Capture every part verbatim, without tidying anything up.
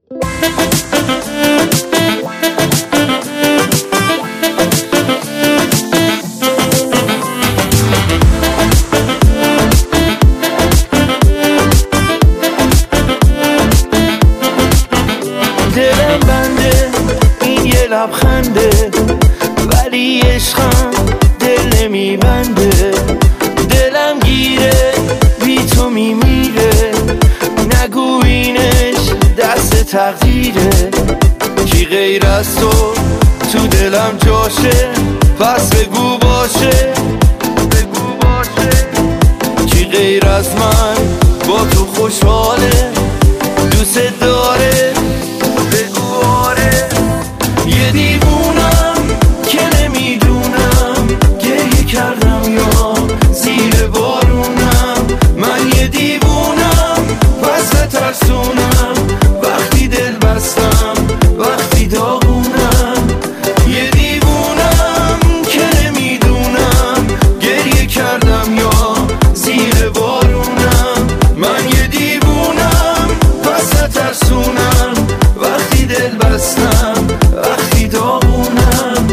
دلم بنده این یه لبخنده، ولی عشقم دل نمیبنده. دلم گیره بی تو میمیره، نگو اینش دست تقدیره. کی غیر از تو تو دلم جاشه، پس بگو باشه، بگو باشه. کی غیر از من با تو خوشحاله، دوست داره، بگو آره. یه دیوونم که نمیدونم گریه کردم یا زیر بارونم. من یه دیوونم پس بترسونم، وقتی دل بستم وقتی داغونم. یه دیوونم که نمیدونم گریه کردم یا زیر بارونم. من یه دیوونم پس بترسونم، وقتی دل بستم وقتی داغونم.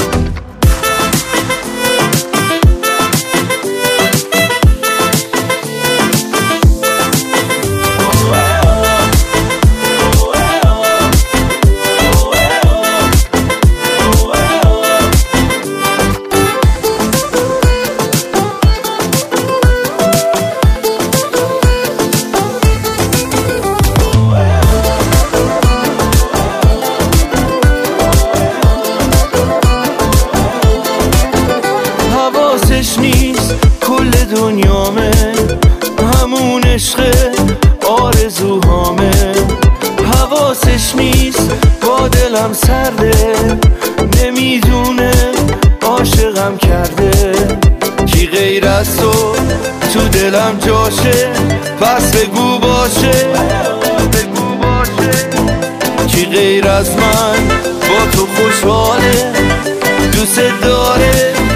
حواسش نیست کل دنیامه، همون عشق آرزوهامه. حواسش نیست با دلم سرده، نمیدونه عاشقم کرده. کی غیر از تو تو دلم جاشه، پس بگو باشه، بگو باشه. کی غیر از من با تو خوشحاله، دوست داره،